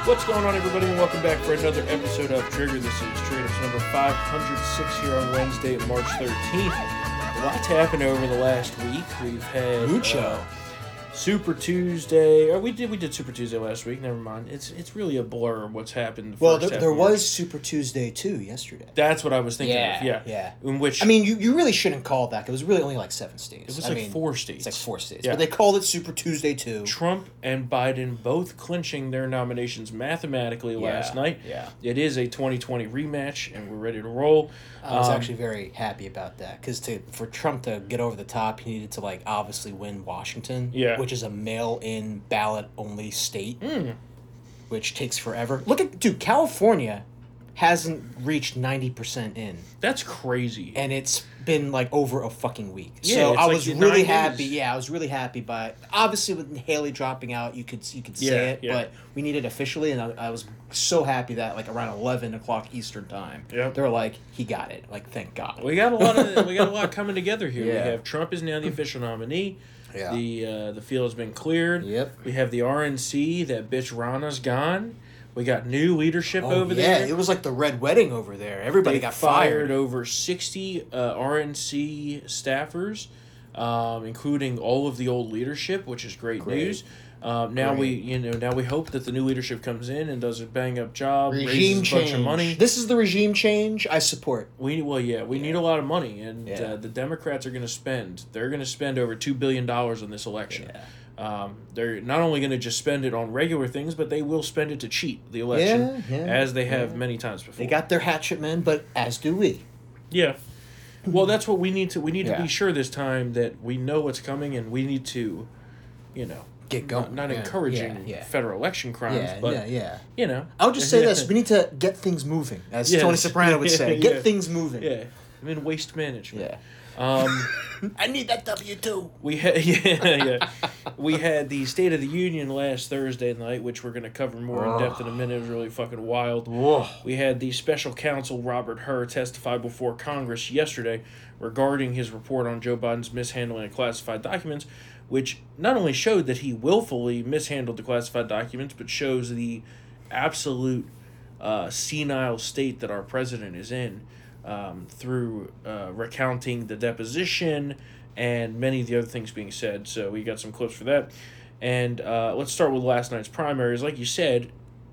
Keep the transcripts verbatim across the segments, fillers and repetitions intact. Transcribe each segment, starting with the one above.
What's going on, everybody, and welcome back for another episode of Trigger. This is Trigger number five hundred six here on Wednesday, March thirteenth. A lot's happened over the last week. We've had Mucho. Uh, Super Tuesday. Oh, we did we did Super Tuesday last week. Never mind. It's it's really a blur of what's happened. The Well, first there, half there of March. was Super Tuesday too yesterday. That's what I was thinking Yeah, of. Yeah, yeah. In which I mean, you, you really shouldn't call it that. 'Cause it was really only like seven states. it was I like mean, four states. It's like four states, Yeah. but they called it Super Tuesday too. Trump and Biden both clinching their nominations mathematically Yeah, last night. yeah. It is a twenty twenty rematch, and we're ready to roll. I was Um, actually very happy about that because to for Trump to get over the top, he needed to like obviously win Washington, Yeah. which is a mail-in ballot only state, Mm. which takes forever. Look at dude, California hasn't reached ninety percent in. That's crazy. And it's been like over a fucking week. Yeah, so it's I like was the really nine happy. days. Yeah, I was really happy. But obviously, with Haley dropping out, you could you could say Yeah, it. yeah. But we need it officially, and I, I was so happy that like around eleven o'clock Eastern time, Yep. they were like, he got it. Like, thank God. we got a lot of we got a lot coming together here. Yeah. We have Trump is now the official nominee. Yeah. The uh, the field has been cleared. Yep. We have the R N C. That bitch Rana's gone. We got new leadership Oh, over yeah, there. it was like the red wedding over there. Everybody They got fired fired. over sixty uh, R N C staffers, um, including all of the old leadership, which is great, Great. news. Um, now we, Great. you know, now we hope that the new leadership comes in and does a bang up job, Regime raises a change. bunch of money. This is the regime change I support. We well, yeah, we need a lot of money, and Yeah. uh, the Democrats are going to spend. They're going to spend over two billion dollars on this election. Yeah. Um, they're not only going to just spend it on regular things, but they will spend it to cheat the election, Yeah, yeah, as they have yeah. many times before. They got their hatchet men, but as do we. Yeah. Well, that's what we need to. We need to Yeah. be sure this time that we know what's coming, and we need to, you know, Get not, going. not Yeah, encouraging yeah, yeah. federal election crimes, Yeah, but yeah, yeah. you know, I would just say this: we need to get things moving, as Yes. Tony Soprano would say. Get Yeah. things moving. yeah, I mean waste management. Yeah. Um, I need that W two. we had yeah, yeah, we had the State of the Union last Thursday night, which we're going to cover more in depth in a minute. It was really fucking wild. Whoa. We had the special counsel Robert Hur testify before Congress yesterday regarding his report on Joe Biden's mishandling of classified documents, which not only showed that he willfully mishandled the classified documents, but shows the absolute uh, senile state that our president is in um, through uh, recounting the deposition and many of the other things being said. So we got some clips for that. And uh, let's start with last night's primaries. Like you said,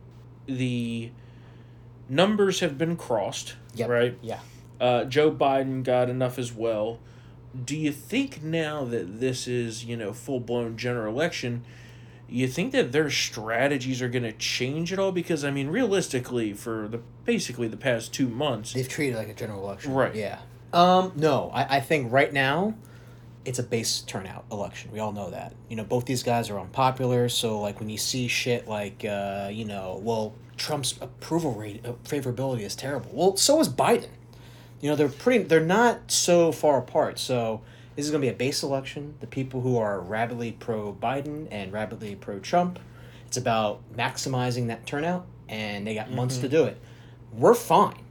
the numbers have been crossed, Yep. right? Yeah. Uh, Joe Biden got enough as well. Do you think now that this is, you know, full-blown general election, you think that their strategies are going to change at all? Because, I mean, realistically, for the basically the past two months, They've treated it like a general election. Right. Yeah. Um. No, I, I think right now, it's a base turnout election. We all know that. You know, both these guys are unpopular. So, like, when you see shit like, uh, you know, well, Trump's approval rate, uh, favorability is terrible. Well, so is Biden. You know, they're pretty. They're not so far apart. So this is going to be a base election. The people who are rabidly pro Biden and rabidly pro Trump. It's about maximizing that turnout, and they got months to do it. We're fine.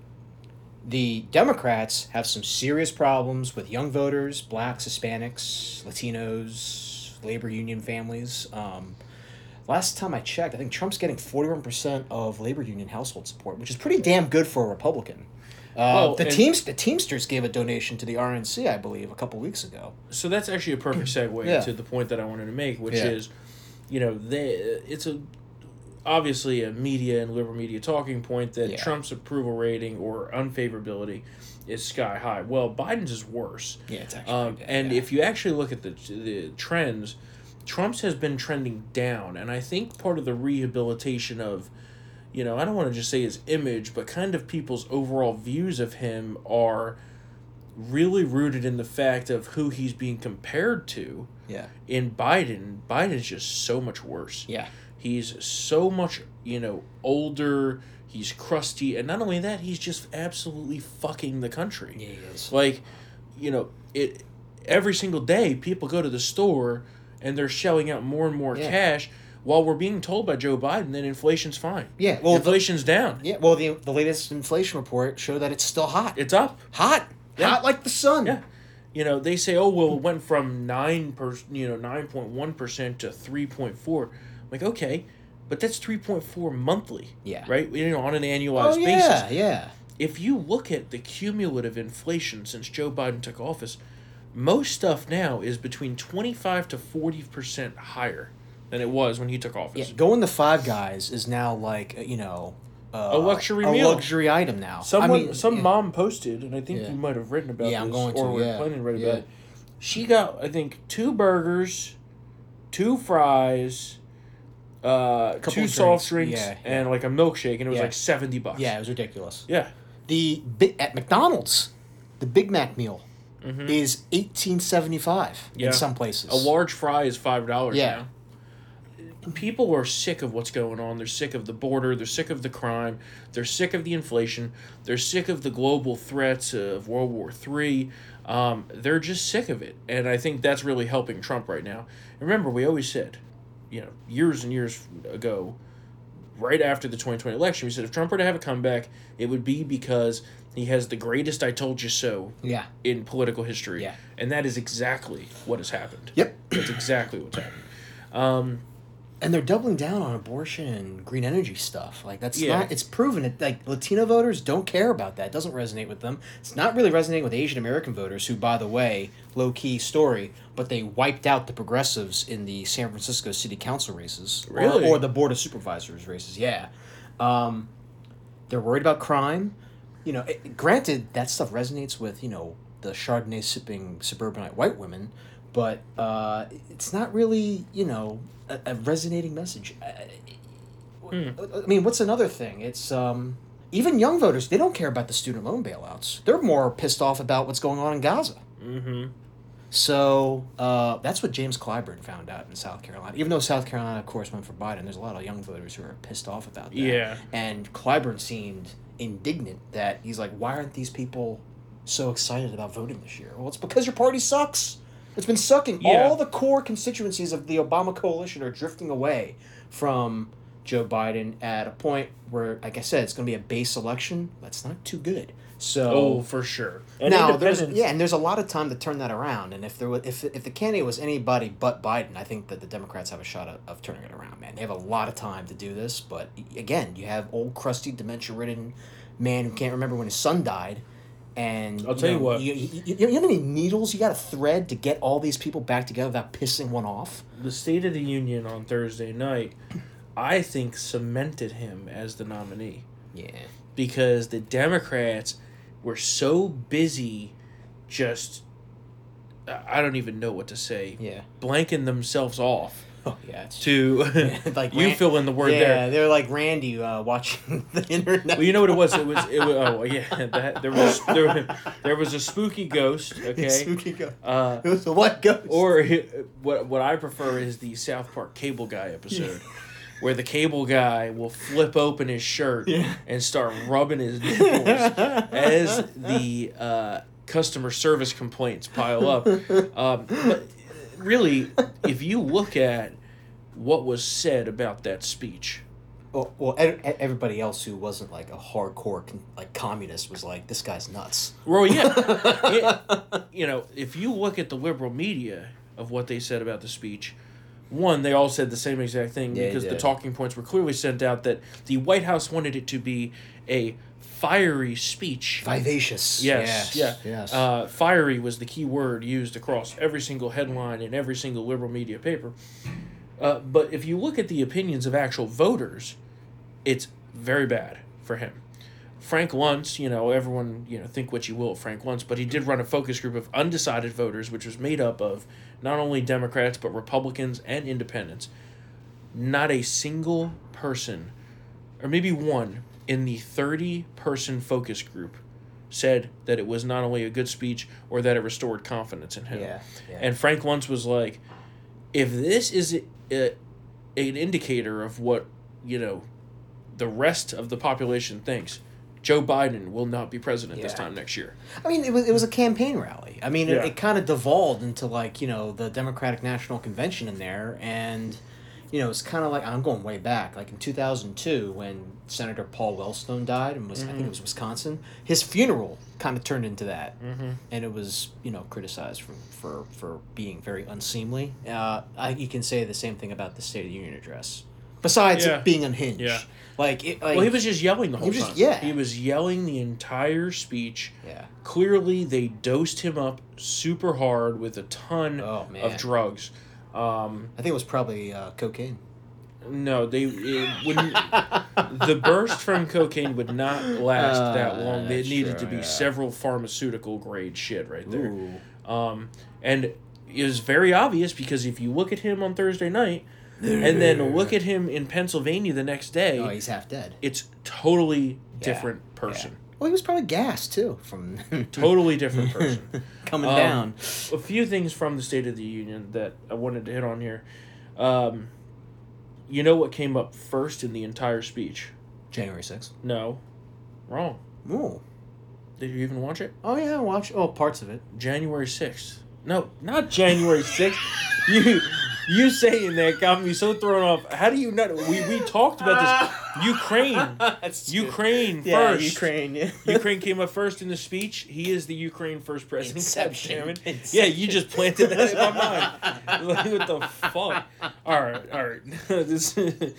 The Democrats have some serious problems with young voters, blacks, Hispanics, Latinos, labor union families. Um, last time I checked, I think Trump's getting forty-one percent of labor union household support, which is pretty damn good for a Republican. Uh, Well, the and- Teams the Teamsters gave a donation to the R N C, I believe, a couple weeks ago. so that's actually a perfect segue Yeah. to the point that I wanted to make, which Yeah. is, you know, they, it's a obviously a media and liberal media talking point that Yeah. Trump's approval rating or unfavorability is sky high. Well, Biden's is worse. Yeah, it's actually Um, pretty bad, and yeah. if you actually look at the the trends, Trump's has been trending down, and I think part of the rehabilitation of, you know, I don't want to just say his image, but kind of people's overall views of him are really rooted in the fact of who he's being compared to. Yeah. In Biden, Biden's just so much worse. Yeah. He's so much, you know, older, he's crusty, and not only that, he's just absolutely fucking the country. Yeah, he is. Like, you know, it every single day people go to the store and they're shelling out more and more Yeah. cash while we're being told by Joe Biden that inflation's fine. Yeah, well, the- inflation's down. Yeah, well, the the latest inflation report showed that it's still hot. It's up. hot. Yeah. Hot like the sun. Yeah. You know, they say, oh, well, it went from nine per, you know, nine point one percent to three point four. Like, okay, but that's three point four monthly. Yeah. Right? You know, on an annualized Oh, yeah, basis. yeah. If you look at the cumulative inflation since Joe Biden took office, most stuff now is between twenty-five to forty percent higher than it was when he took office. Yeah, going to Five Guys is now like, uh, you know, uh, A luxury a meal. luxury item now. Someone, I mean, some yeah. mom posted, and I think Yeah. you might have written about Yeah, this, I'm going or to, were yeah. planning to write Yeah. about it. She got, I think, two burgers, two fries, uh, Couple two of soft drinks. drinks, Yeah, and like a milkshake, and it was Yeah. like seventy bucks. Yeah, it was ridiculous. Yeah. The bi- at McDonald's, the Big Mac meal is eighteen seventy five Yeah. in some places. A large fry is five dollars Yeah. now. People are sick of what's going on. They're sick of the border. They're sick of the crime. They're sick of the inflation. They're sick of the global threats of World War Three. Um, they're just sick of it. And I think that's really helping Trump right now. Remember, we always said, you know, years and years ago, right after the twenty twenty election, we said if Trump were to have a comeback, it would be because he has the greatest I told you so Yeah. in political history. Yeah. And that is exactly what has happened. Yep. That's exactly what's happened. Um, And they're doubling down on abortion and green energy stuff. Like that's Yeah. not. It's proven it. Like Latino voters don't care about that. It doesn't resonate with them. It's not really resonating with Asian American voters, who, by the way, low key story, but they wiped out the progressives in the San Francisco City Council races, or- Really? or, the Board of Supervisors races. Yeah, um, they're worried about crime. You know, it, granted, that stuff resonates with, you know, the Chardonnay sipping suburbanite white women, but uh, it's not really, you know, a, a resonating message. I, I mean, what's another thing? It's um, even young voters, they don't care about the student loan bailouts. They're more pissed off about what's going on in Gaza. mm-hmm. So uh, that's what James Clyburn found out in South Carolina. Even though South Carolina, of course, went for Biden, there's a lot of young voters who are pissed off about that. Yeah. And Clyburn seemed indignant that he's like, why aren't these people so excited about voting this year? Well, it's because your party sucks. It's been sucking. Yeah. All the core constituencies of the Obama coalition are drifting away from Joe Biden at a point where, like I said, it's going to be a base election. That's not too good. So Oh, for sure. And now there's independents- yeah, and there's a lot of time to turn that around. And if there was, if if the candidate was anybody but Biden, I think that the Democrats have a shot of, of turning it around. Man, they have a lot of time to do this. But again, you have old, crusty, dementia-ridden man who can't remember when his son died. And I'll tell you know, what. you, you, you, you know how many needles you got to thread to get all these people back together without pissing one off? The State of the Union on Thursday night, I think, cemented him as the nominee. Yeah. Because the Democrats were so busy just, I don't even know what to say, Yeah. blanking themselves off Oh yeah. It's to, like you Ran- fill in the word yeah, there. they're like Randy uh, watching the internet. Well, you know what it was? It was, it was oh, yeah, that, there, was, there, there was a spooky ghost, okay? Spooky ghost. Uh, It was a what ghost? Or what what I prefer is the South Park Cable Guy episode, where the cable guy will flip open his shirt Yeah. and start rubbing his nipples as the uh, customer service complaints pile up. Um, but really, if you look at what was said about that speech, Well, well e- e- everybody else who wasn't like a hardcore con- like communist was like, this guy's nuts. well, yeah, it- you know, if you look at the liberal media of what they said about the speech. One, they all said the same exact thing Yeah, because they the did. talking points were clearly sent out that the White House wanted it to be a fiery speech. Vivacious. Yes, yeah. Yes. Uh, fiery was the key word used across every single headline in every single liberal media paper. Uh, but if you look at the opinions of actual voters, it's very bad for him. Frank Luntz, you know, everyone, you know, think what you will of Frank Luntz, but he did run a focus group of undecided voters, which was made up of not only Democrats, but Republicans and independents. Not a single person, or maybe one, in the thirty-person focus group said that it was not only a good speech or that it restored confidence in him. Yeah, yeah. And Frank Luntz was like, if this is a, a, an indicator of what, you know, the rest of the population thinks, Joe Biden will not be president this Yeah. time next year. I mean, it was it was a campaign rally. I mean, it, Yeah. it kind of devolved into like, you know, the Democratic National Convention in there, and you know, it's kind of like, I'm going way back, like in two thousand two when Senator Paul Wellstone died, and was I think it was Wisconsin. His funeral kind of turned into that, Mm-hmm. and it was, you know, criticized for for, for being very unseemly. Uh, I, you can say the same thing about the State of the Union address. Besides Yeah. being unhinged. Yeah. Like, it, like Well, he was just yelling the whole was just- time. yeah. He was yelling the entire speech. Yeah. Clearly, they dosed him up super hard with a ton Oh, man. of drugs. Um, I think it was probably uh, cocaine. no, they it wouldn't. The burst from cocaine would not last Uh, that long. It that's needed true, to be yeah. several pharmaceutical grade shit right there. Ooh. Um, and it was very obvious because if you look at him on Thursday night and then look at him in Pennsylvania the next day, Oh, he's half dead. it's totally Yeah. different person. Yeah. Well, he was probably gassed, too, from Totally different person. coming Um, down. A few things from the State of the Union that I wanted to hit on here. Um, you know what came up first in the entire speech? January sixth. No. Wrong. Ooh. Did you even watch it? Oh, yeah, watch. Oh, parts of it. January sixth. No, not January sixth. you you saying that got me so thrown off. How do you not? We, we talked about this. Ukraine. That's Ukraine Yeah, first. Ukraine. Yeah. Ukraine came up first in the speech. He is the Ukraine first president. Inception. God damn it. Inception. Yeah, you just planted that in my mind. Like, what the fuck? All right, all right. This,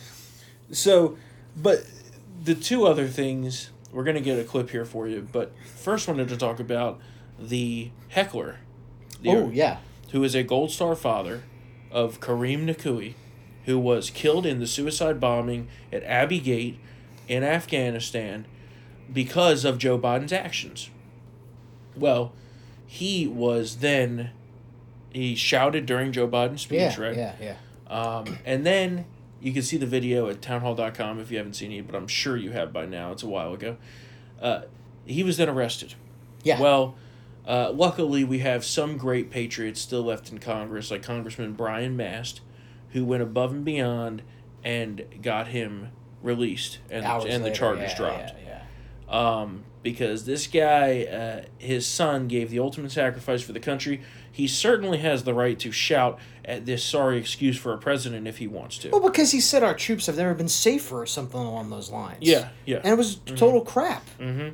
so, but the two other things, we're going to get a clip here for you. But first, wanted to talk about the heckler. The- Oh, yeah. Who is a Gold Star father of Kareem Nakui, who was killed in the suicide bombing at Abbey Gate in Afghanistan because of Joe Biden's actions. Well, he was then, he shouted during Joe Biden's speech, Yeah, right? yeah, yeah. Um, and then you can see the video at townhall dot com if you haven't seen it, but I'm sure you have by now. It's a while ago. Uh, he was then arrested. Yeah. Well, uh, luckily we have some great patriots still left in Congress, like Congressman Brian Mast, who went above and beyond and got him released and, Hours and the later, charges yeah, dropped. Yeah, yeah. Um, because this guy, uh, his son, gave the ultimate sacrifice for the country. He certainly has the right to shout at this sorry excuse for a president if he wants to. Well, because he said our troops have never been safer or something along those lines. Yeah, yeah. And it was total crap.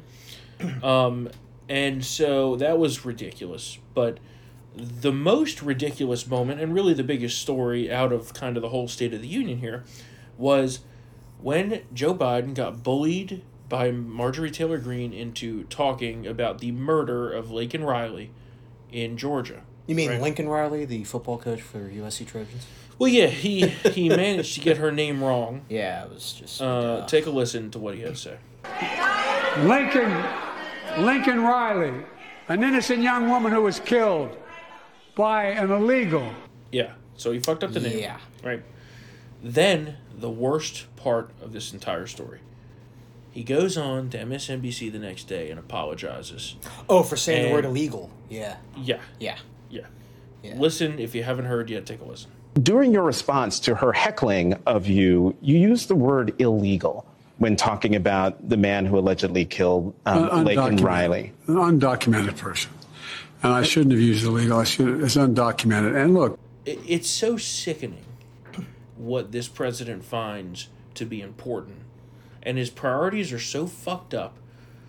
Um, and so that was ridiculous. But the most ridiculous moment, and really the biggest story out of kind of the whole State of the Union here, was when Joe Biden got bullied by Marjorie Taylor Greene into talking about the murder of Laken Riley in Georgia. You mean Right. Lincoln Riley, the football coach for U S C Trojans? Well, yeah, he, he managed to get her name wrong. Yeah, it was just... Uh, take a listen to what he had to say. Lincoln, Lincoln Riley, an innocent young woman who was killed by an illegal. Yeah, so he fucked up the name. Yeah. Right. Then, the worst part of this entire story. He goes on to M S N B C the next day and apologizes. Oh, for saying And- the word illegal. Yeah. Yeah, Yeah. yeah. Yeah. Listen, if you haven't heard yet, take a listen. During your response to her heckling of you, you used the word illegal when talking about the man who allegedly killed um, Un- Laken undocumented. Riley. An undocumented person. And I shouldn't have used illegal. I should. It's undocumented. And look, It, it's so sickening what this president finds to be important. And his priorities are so fucked up.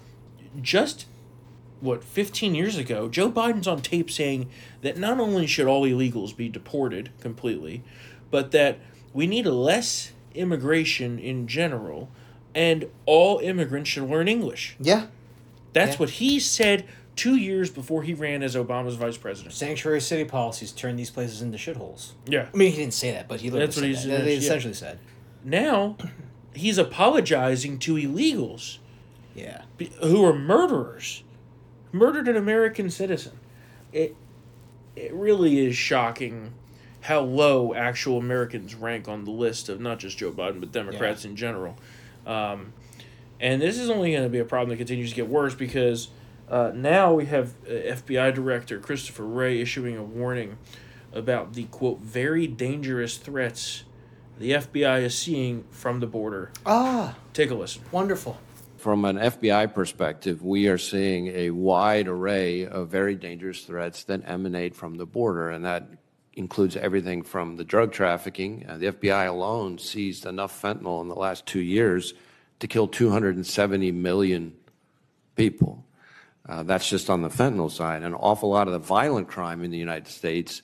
Just, what, fifteen years ago, Joe Biden's on tape saying that not only should all illegals be deported completely, but that we need less immigration in general, and all immigrants should learn English. Yeah. That's Yeah. what he said two years before he ran as Obama's vice president. Sanctuary city policies turn these places into shitholes. Yeah. I mean, he didn't say that, but he literally That's what said he that. said, They yeah. essentially said. Now, he's apologizing to illegals Yeah. be- who are murderers, murdered an American citizen. It it really is shocking how low actual Americans rank on the list of not just Joe Biden but Democrats Yeah. in general. Um, and this is only going to be a problem that continues to get worse because uh, now we have uh, F B I Director Christopher Wray issuing a warning about the quote very dangerous threats the F B I is seeing from the border. Ah, Take a listen. wonderful. From an F B I perspective, we are seeing a wide array of very dangerous threats that emanate from the border, and that includes everything from the drug trafficking. Uh, the F B I alone seized enough fentanyl in the last two years to kill two hundred seventy million people. Uh, that's just on the fentanyl side. An awful lot of the violent crime in the United States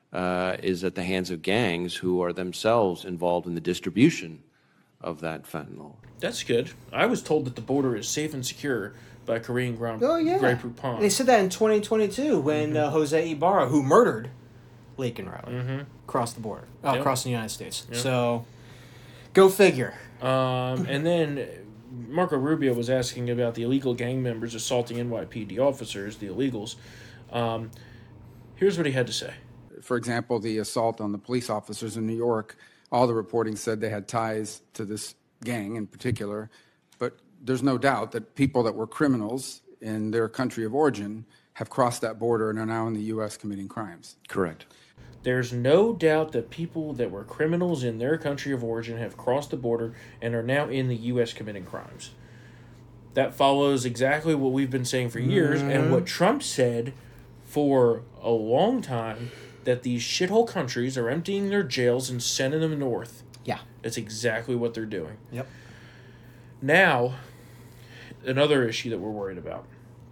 uh, is at the hands of gangs who are themselves involved in the distribution of that fentanyl. That's good. I was told that the border is safe and secure by Korean Grand Oh yeah, Grey Poupon. They said that in twenty twenty-two when Mm-hmm. uh, Jose Ibarra, who murdered Lincoln Riley, Mm-hmm. crossed the border, uh, Yep. across the United States. Yep. So, go figure. Um, and then Marco Rubio was asking about the illegal gang members assaulting N Y P D officers, the illegals. Um, here's what he had to say. For example, the assault on the police officers in New York, all the reporting said they had ties to this gang in particular, but there's no doubt that people that were criminals in their country of origin have crossed that border and are now in the U S committing crimes. Correct. There's no doubt that people that were criminals in their country of origin have crossed the border and are now in the U S committing crimes. That follows exactly what we've been saying for years and what Trump said for a long time, that these shithole countries are emptying their jails and sending them north. Yeah. That's exactly what they're doing. Yep. Now, another issue that we're worried about.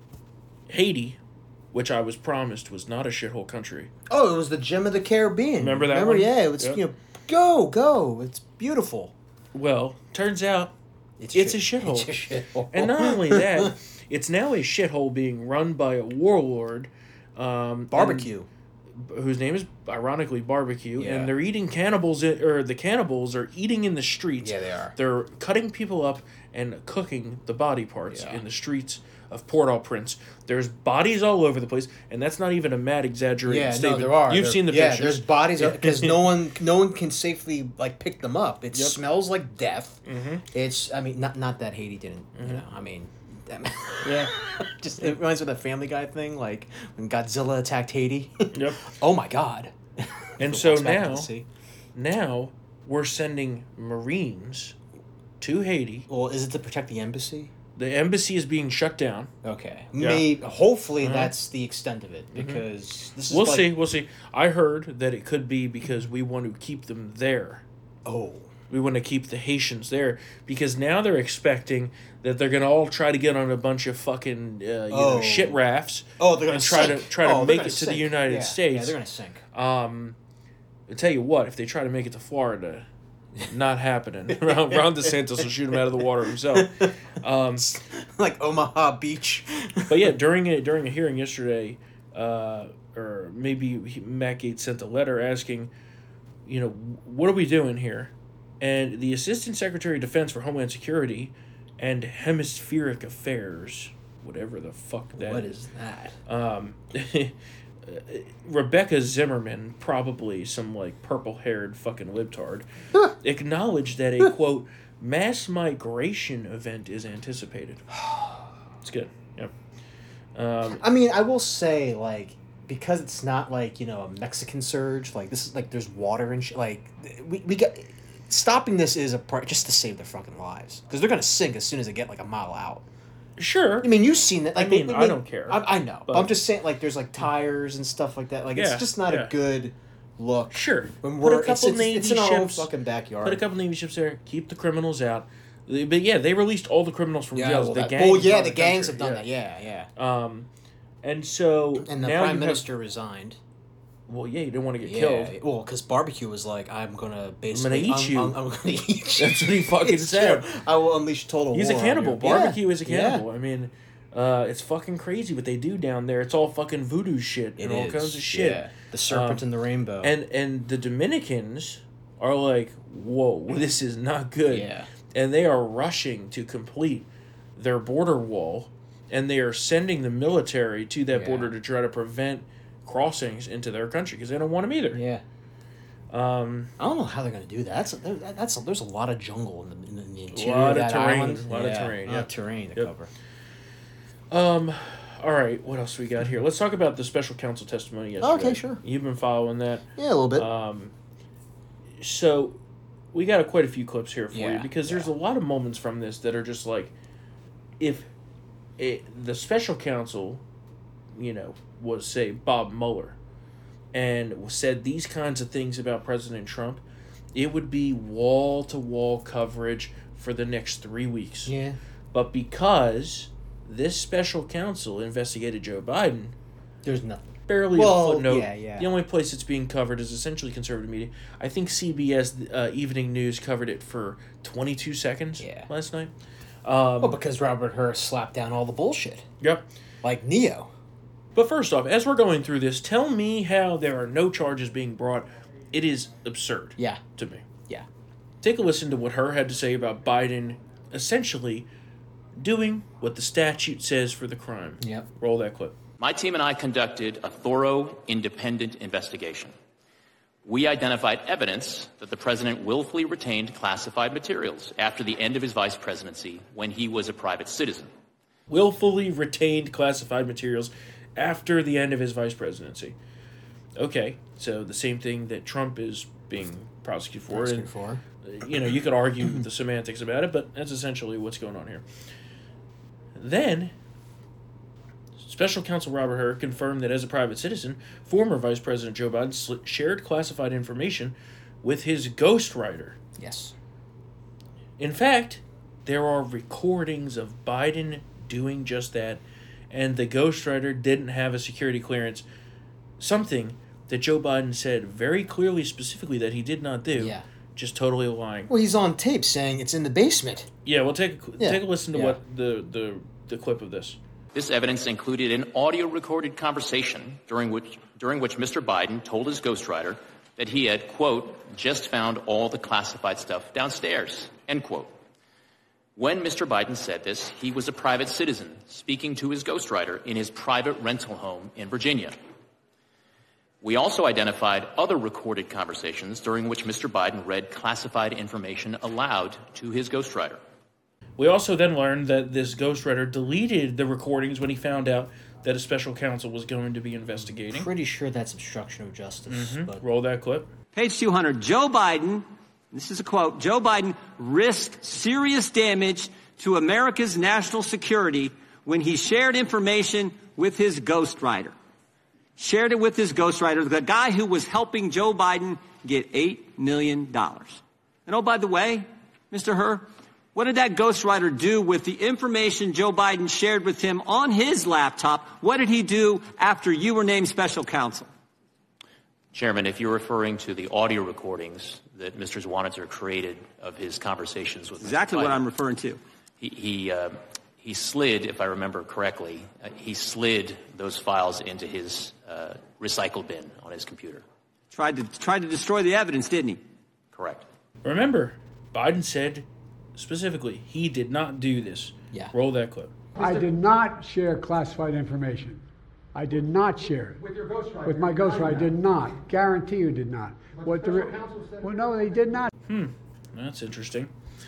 Haiti, which I was promised was not a shithole country. Oh, it was the gem of the Caribbean. Remember that Remember, one? yeah. It was, Yep. you know, go, go. It's beautiful. Well, turns out It's, it's a shit- shithole. It's a shithole. And not only that, it's now a shithole being run by a warlord. Um, Barbecue. and- whose name is ironically Barbecue, Yeah. and they're eating cannibals, in, or the cannibals are eating in the streets. Yeah, they are. They're cutting people up and cooking the body parts Yeah. in the streets of Port-au-Prince. There's bodies all over the place, and that's not even a mad exaggerated Yeah, no, statement. there are. You've There- seen the yeah, pictures. there's bodies because no one, no one can safely like pick them up. It Yep. smells like death. Mm-hmm. It's, I mean, not not that Haiti didn't. You know, I mean, that, Yeah. just it reminds me of the Family Guy thing, like when Godzilla attacked Haiti. Yep. Oh my God. And It so walks back into now, the sea. now we're sending Marines to Haiti. Well, is it to protect the embassy? The embassy is being shut down. Okay. Yeah. Maybe. Hopefully, Uh-huh. that's the extent of it because this is. We'll like, see. We'll see. I heard that it could be because we want to keep them there. Oh. We want to keep the Haitians there because now they're expecting that they're gonna all try to get on a bunch of fucking uh, you know Oh. shit rafts. Oh, they're gonna and try sink. to try to Oh, they're make gonna it to the sink. United Yeah. States. Yeah, they're gonna sink. Um, I tell you what, if they try to make it to Florida, not happening. Ron, Ron DeSantis will shoot him out of the water himself. Um, Like Omaha Beach. but yeah, during a during a hearing yesterday, uh, or maybe he, Matt Gaetz sent a letter asking, you know, what are we doing here? And the Assistant Secretary of Defense for Homeland Security and Hemispheric Affairs, whatever the fuck that What is that? um, Rebecca Zimmerman, probably some like purple haired fucking libtard, acknowledged that a quote mass migration event is anticipated. It's good. Yep. Um, I mean, I will say, like, because it's not like, you know, a Mexican surge, like, this is like there's water and shit. Like, we, we got. Stopping this is a part just to save their fucking lives. Because they're going to sink as soon as they get, like, a mile out. sure. I mean, you've seen that. Like, I mean, they- I they- don't care, I, I know. But but- I'm just saying, like, there's, like, tires and stuff like that. Like, Yeah, it's just not yeah. a good look. Sure. When Put we're, a couple it's, it's, Navy it's in our own ships. fucking backyard. Put a couple Navy ships there. Keep the criminals out. But yeah, they released all the criminals from yeah, jails. well, the that, gangs. well, yeah, around the gangs country, have done that. Yeah, yeah. Um, and so And the now prime you minister resigned. Have, well, yeah, you didn't want to get Yeah. killed. Well, because Barbecue was like, I'm gonna basically. eat I'm, you. I'm, I'm gonna eat you. That's what he fucking It's said. true. I will unleash total He's a war on cannibal. you. Barbecue Yeah. is a cannibal. I mean, uh, it's fucking crazy what they do down there. It's all fucking voodoo shit It and all is, kinds of shit. Yeah. The serpent Um, and the rainbow. And and the Dominicans are like, whoa, this is not good. Yeah. And they are rushing to complete their border wall, and they are sending the military to that Yeah. border to try to prevent crossings into their country because they don't want them either. yeah. Um, I don't know how they're gonna do that. That's that, that's there's a lot of jungle in the, in the, in the interior lot of of that terrain, island. lot of Yeah, terrain, A lot yeah. of terrain to Yep. cover. um, all right, what else we got here? Let's talk about the special counsel testimony yesterday. Okay, sure. You've been following that. Yeah, a little bit. Um, so we got a, quite a few clips here for Yeah, you because there's yeah. a lot of moments from this that are just like, if it, the special counsel, you know, was say Bob Mueller, and said these kinds of things about President Trump, it would be wall to wall coverage for the next three weeks. yeah. But because this special counsel investigated Joe Biden, There's nothing. barely Well, a footnote. yeah, yeah. The only place it's being covered is essentially conservative media. I think C B S uh, Evening News covered it for twenty-two seconds Yeah. last night. Um, well, because Robert Hur slapped down all the bullshit. Yep. Like Neo. But first off, as we're going through this, tell me how there are no charges being brought. It is absurd. Yeah. To me. Yeah. Take a listen to what Hur had to say about Biden essentially doing what the statute says for the crime. Yep. Roll that clip. My team and I conducted a thorough, independent investigation. We identified evidence that the president willfully retained classified materials after the end of his vice presidency when he was a private citizen. Willfully retained classified materials after the end of his vice presidency. Okay, so the same thing that Trump is being prosecuted for. Prosecuted and, for. You know, you could argue the semantics about it, but that's essentially what's going on here. Then, Special Counsel Robert Hur confirmed that as a private citizen, former Vice President Joe Biden sl- shared classified information with his ghostwriter. Yes. In fact, there are recordings of Biden doing just that, and the ghostwriter didn't have a security clearance, something that Joe Biden said very clearly, specifically, that he did not do. Yeah. Just totally lying. Well, he's on tape saying it's in the basement. Yeah, well, take a, Yeah. take a listen to Yeah. what the, the, the clip of this. This evidence included an audio-recorded conversation during which, during which Mister Biden told his ghostwriter that he had, quote, just found all the classified stuff downstairs, end quote. When Mister Biden said this, he was a private citizen speaking to his ghostwriter in his private rental home in Virginia. We also identified other recorded conversations during which Mister Biden read classified information aloud to his ghostwriter. We also then learned that this ghostwriter deleted the recordings when he found out that a special counsel was going to be investigating. Pretty sure that's obstruction of justice. Mm-hmm. But Roll that clip. Page two hundred, Joe Biden, this is a quote, Joe Biden risked serious damage to America's national security when he shared information with his ghostwriter. Shared it with his ghostwriter, the guy who was helping Joe Biden get eight million dollars. And oh, by the way, Mister Hur, what did that ghostwriter do with the information Joe Biden shared with him on his laptop? What did he do after you were named special counsel? Chairman, if you're referring to the audio recordings that Mister Zwanitzer created of his conversations with Exactly Mister Biden, what I'm referring to. He he, uh, he slid, if I remember correctly, uh, he slid those files into his uh, recycle bin on his computer. Tried to tried to destroy the evidence, didn't he? Correct. Remember, Biden said specifically he did not do this. Yeah. Roll that clip. I did not share classified information. I did not share it. With your ghostwriter. With my ghostwriter, I did not. Guarantee you did not. What the re- well, no, they did not. Hmm. That's interesting.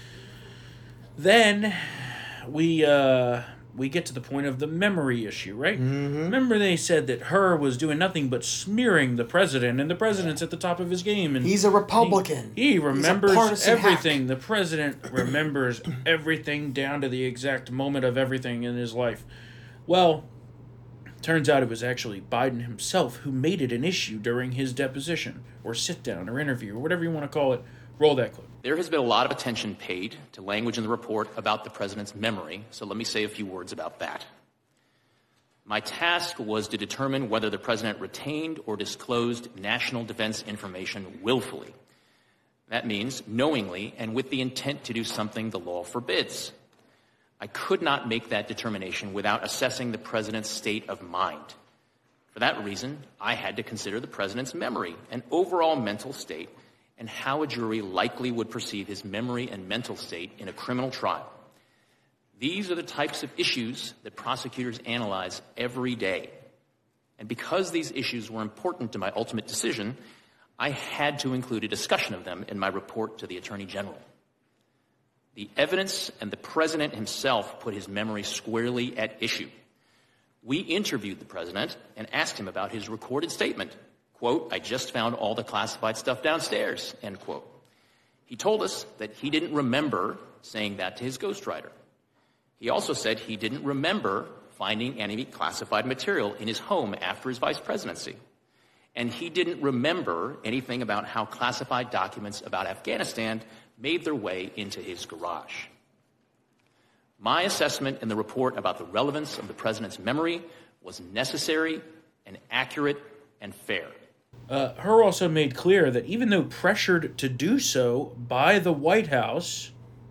Then we uh, we get to the point of the memory issue, right? Mm-hmm. Remember they said that Hur was doing nothing but smearing the president, and the president's at the top of his game. And he's a Republican. He, he remembers He's a partisan everything. hack. The president remembers everything down to the exact moment of everything in his life. Well, turns out it was actually Biden himself who made it an issue during his deposition, or sit-down, or interview, or whatever you want to call it. Roll that clip. There has been a lot of attention paid to language in the report about the president's memory, so let me say a few words about that. My task was to determine whether the president retained or disclosed national defense information willfully. That means knowingly and with the intent to do something the law forbids. I could not make that determination without assessing the president's state of mind. For that reason, I had to consider the president's memory and overall mental state and how a jury likely would perceive his memory and mental state in a criminal trial. These are the types of issues that prosecutors analyze every day. And because these issues were important to my ultimate decision, I had to include a discussion of them in my report to the Attorney General. The evidence and the president himself put his memory squarely at issue. We interviewed the president and asked him about his recorded statement. Quote, I just found all the classified stuff downstairs, end quote. He told us that he didn't remember saying that to his ghostwriter. He also said he didn't remember finding any classified material in his home after his vice presidency. And he didn't remember anything about how classified documents about Afghanistan made their way into his garage. My assessment in the report about the relevance of the president's memory was necessary and accurate and fair. Uh, Hur also made clear that even though pressured to do so by the White House,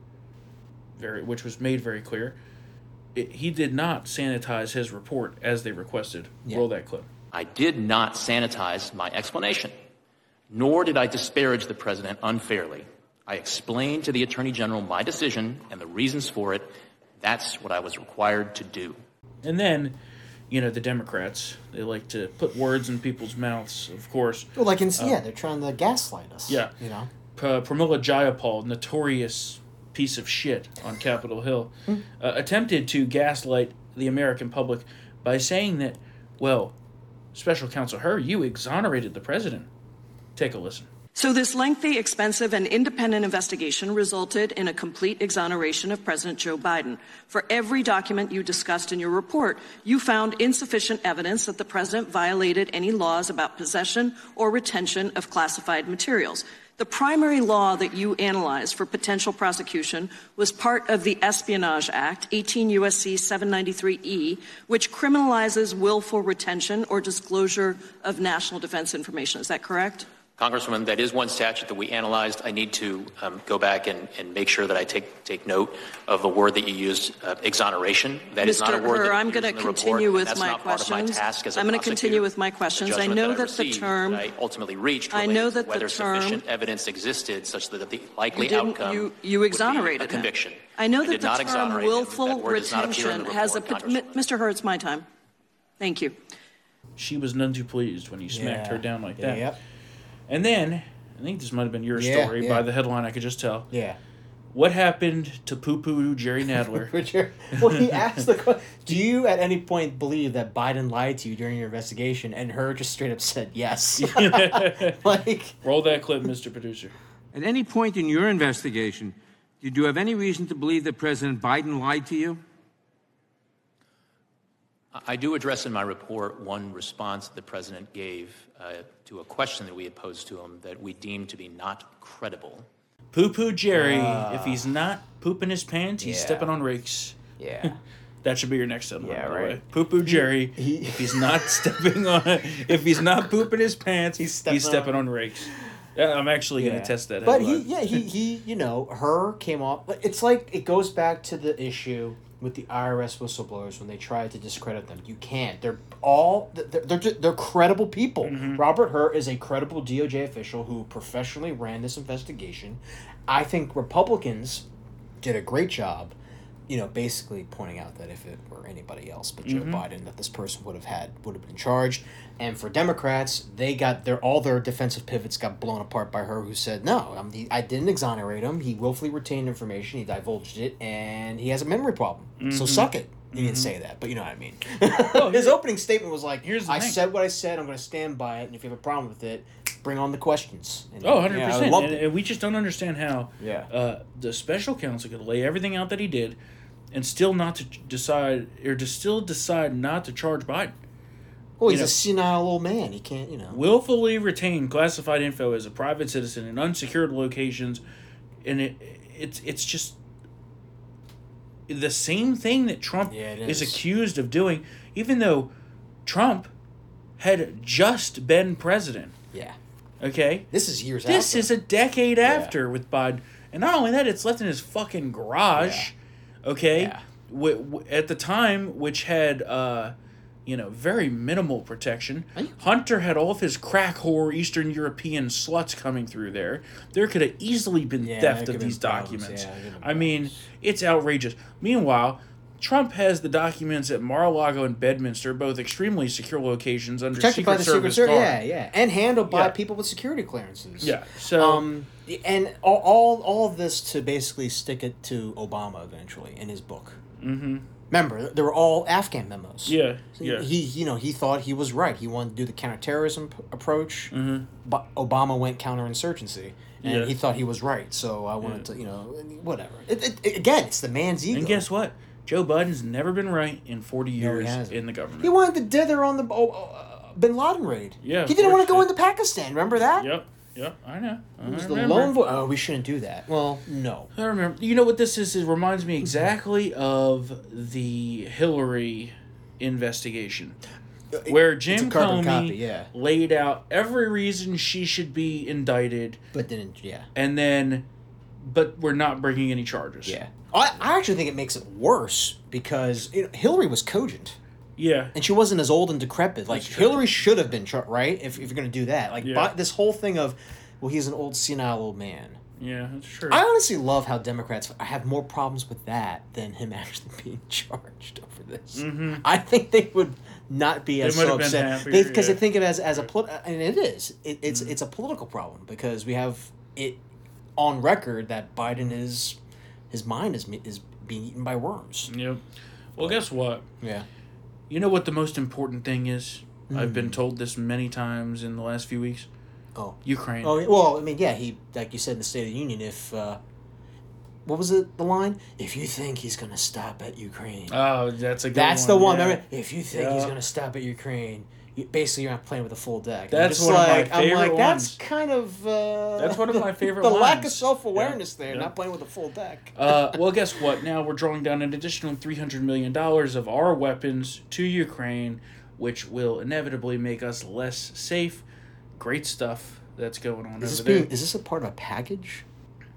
very which was made very clear, it, he did not sanitize his report as they requested. Yeah. Roll that clip. I did not sanitize my explanation, nor did I disparage the president unfairly. I explained to the Attorney General my decision and the reasons for it. That's what I was required to do. And then, you know, the Democrats, they like to put words in people's mouths, of course. Well, like, in, uh, yeah, they're trying to gaslight us. Yeah. You know? P- Pramila Jayapal, notorious piece of shit on Capitol Hill, uh, attempted to gaslight the American public by saying that, well, Special Counsel Hur, you exonerated the president. Take a listen. So this lengthy, expensive, and independent investigation resulted in a complete exoneration of President Joe Biden. For every document you discussed in your report, you found insufficient evidence that the president violated any laws about possession or retention of classified materials. The primary law that you analyzed for potential prosecution was part of the Espionage Act, eighteen U S C seven ninety-three E, which criminalizes willful retention or disclosure of national defense information. Is that correct? Congresswoman, that is one statute that we analyzed. I need to um, go back and, and make sure that I take take note of the word that you used, uh, exoneration. That is not a word Hur, that I'm going to continue report, with my questions. My I'm going to continue with my questions. I know that, that the term that I ultimately reached I know that whether the term, sufficient evidence existed such that the likely you outcome you, you exonerated would be a conviction. Him. I know I that the term willful retention has a report, Mister Hur, it's my time. Thank you. She was none too pleased when he smacked yeah. her down like that. Yep. And then, I think this might have been your yeah, story yeah. by the headline I could just tell. Yeah. What happened to poo-poo Jerry Nadler? Well, he asked the question, do you at any point believe that Biden lied to you during your investigation? And Hur just straight up said yes. Like, roll that clip, Mister Producer. At any point in your investigation, did you have any reason to believe that President Biden lied to you? I do address in my report one response the president gave uh, to a question that we had posed to him that we deemed to be not credible. Poo-poo Jerry, uh, if Ah. he's not pooping his pants, he's yeah. stepping on rakes. Yeah. That should be your next headline, yeah, by right. the way. Poo-poo Jerry, he, if he's not stepping on, if he's not pooping his pants, he's stepping, he's stepping on, on rakes. I'm actually yeah. going to test that. But headline. he, yeah, he, he, you know, Hur came off. It's like it goes back to the issue with the I R S whistleblowers when they tried to discredit them. You can't. They're all they're they're, just, they're credible people. Mm-hmm. Robert Hur is a credible D O J official who professionally ran this investigation. I think Republicans did a great job, you know, basically pointing out that if it were anybody else but Joe mm-hmm. Biden, that this person would have had would have been charged. And for Democrats, they got their all their defensive pivots got blown apart by Hur, who said, "No, I'm the, I didn't exonerate him. He willfully retained information. He divulged it, and he has a memory problem. Mm-hmm. So suck it." He mm-hmm. didn't say that, but you know what I mean. Well, his opening statement was like, Here's the "I thing. said what I said. I'm going to stand by it. And if you have a problem with it, bring on the questions." And, oh, one hundred percent. Yeah, and, and we just don't understand how yeah. uh, the special counsel could lay everything out that he did and still not to decide, or to still decide not to charge Biden. Well, he's you know, a senile old man. He can't, you know. Willfully retain classified info as a private citizen in unsecured locations, and it it's it's just the same thing that Trump yeah, is. is accused of doing, even though Trump had just been president. Yeah. Okay? This is years this after. This is a decade yeah. after with Biden. And not only that, it's left in his fucking garage. Yeah. Okay? Yeah. W- w- at the time, which had, uh, you know, very minimal protection. Hunter had all of his crack whore Eastern European sluts coming through there. There could have easily been yeah, theft of these documents. Yeah, I mean, it's outrageous. Meanwhile, Trump has the documents at Mar-a-Lago and Bedminster, both extremely secure locations under protected Secret by the Service Secret Service. guard. Yeah, yeah, and handled by yeah. people with security clearances. Yeah. So, um, and all, all all of this to basically stick it to Obama eventually in his book. Mm-hmm. Remember, they were all Afghan memos. Yeah, yeah. He, you know, he thought he was right. He wanted to do the counterterrorism p- approach, mm-hmm. but Obama went counterinsurgency, and yeah. he thought he was right. So I wanted yeah. to, you know, whatever. It, it, it, again, it's the man's ego. And guess what? Joe Biden's never been right in forty years no, in the government. He wanted to dither on the oh, uh, Bin Laden raid. Yeah, he didn't want to go shit. into Pakistan. Remember that? Yep. Yep, I know. I He was remember. the lone voice. Oh, we shouldn't do that. Well, no. I remember. You know what this is? It reminds me exactly of the Hillary investigation. where Jim it's a carbon Comey copy, yeah. laid out every reason she should be indicted, but didn't. Yeah, and then, but we're not bringing any charges. Yeah, I, I actually think it makes it worse because you know, Hillary was cogent. Yeah, and she wasn't as old and decrepit. Like Hillary should have been char- right if, if you're gonna do that. Like Yeah. but this whole thing of, well, he's an old senile old man. Yeah, that's true. I honestly love how Democrats have more problems with that than him actually being charged over this. Mhm. I think they would not be They as might so have been upset happier, because yeah. they think of it as as a polit- and it is. It, it's it's a political problem because we have it on record that Biden is his mind is is being eaten by worms. Yep. Well, guess what? Yeah. You know what the most important thing is? I've been Mm. told this many times in the last few weeks. Oh, Ukraine. Oh, well, I mean, yeah, he like you said in the State of the Union. If uh, what was it? The line? If you think he's gonna stop at Ukraine, Oh, that's a good that's one. the one. yeah. Remember? If you think he's Yeah. gonna stop at Ukraine, you, basically you're not playing with a full deck. That's I'm just one of my like, I'm favorite like, that's ones. kind of uh, That's one of my favorite The lack of lines. self awareness Yeah, there, yeah. not playing with a full deck. uh, well, guess what? Now we're drawing down an additional three hundred million dollars of our weapons to Ukraine, which will inevitably make us less safe. Great stuff that's going on Is this over there. being, is this a part of a package?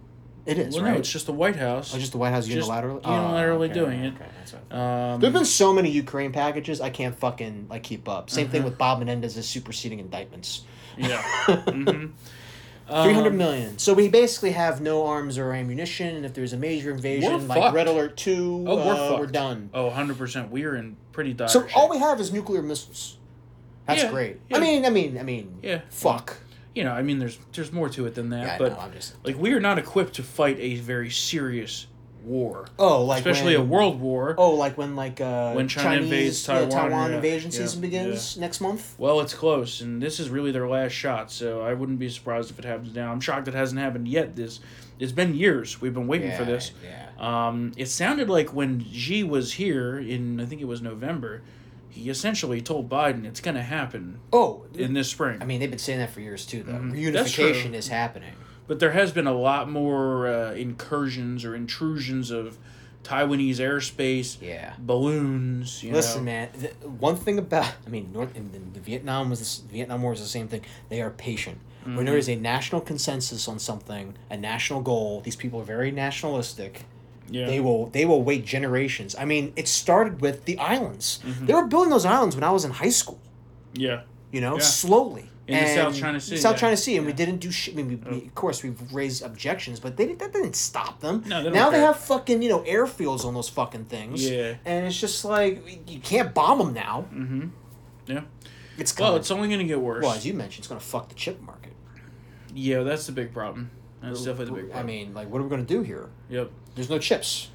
It is, well, right? no, it's just the White House. Oh, just the White House Just unilaterally? Oh, unilaterally okay, doing okay, it. that's right. Um, There've been so many Ukraine packages, I can't fucking like keep up. Same thing Mhm. with Bob Menendez's superseding indictments. Yeah. mm-hmm. Three hundred Um, million. So we basically have no arms or ammunition, and if there's a major invasion, We're like fucked. Red Alert Two, Oh, we're uh, fucked. we're done. Oh, one hundred percent. We are in pretty dire So shape. all we have is nuclear missiles. That's Yeah, great. yeah. I mean, I mean, I mean. Yeah. Fuck. You know, I mean, there's there's more to it than that. Yeah, I but know, I'm just- like, we are not equipped to fight a very serious war. Oh, like especially when- a world war. Oh, like when like uh, When China Chinese, invades yeah, Taiwan, Taiwan yeah, invasion yeah, season begins next month. Well, it's close, and this is really their last shot. So I wouldn't be surprised if it happens now. I'm shocked it hasn't happened yet. This it's been years. We've been waiting for Yeah, this. yeah. Um, it sounded like when Xi was here in I think it was November, he essentially told Biden it's going to happen. Oh, in this spring. I mean, they've been saying that for years too. Though Mhm. That's true. reunification is happening. But there has been a lot more uh, incursions or intrusions of Taiwanese airspace, Yeah. balloons. You Listen, know. man. The, one thing about I mean, North in, in the Vietnam was this, Vietnam War was the same thing. They are patient. When there Mhm. is a national consensus on something, a national goal, these people are very nationalistic. Yeah. They will they will wait generations. I mean, it started with the islands. Mhm. They were building those islands when I was in high school. Yeah. You know, Yeah. slowly. In the And- South China Sea, South yeah. China Sea, and we didn't do shit. I mean, we, we, of course, we've raised objections, but they that didn't stop them. No, they don't now they care. have fucking you know airfields on those fucking things. Yeah. and it's just like you can't bomb them now. Mm-hmm. Yeah. It's well, coming. it's only going to get worse. Well, as you mentioned, it's gonna fuck the chip market. Yeah, that's the big problem. That's definitely the big problem. I mean, like, what are we gonna do here? Yep. There's no chips.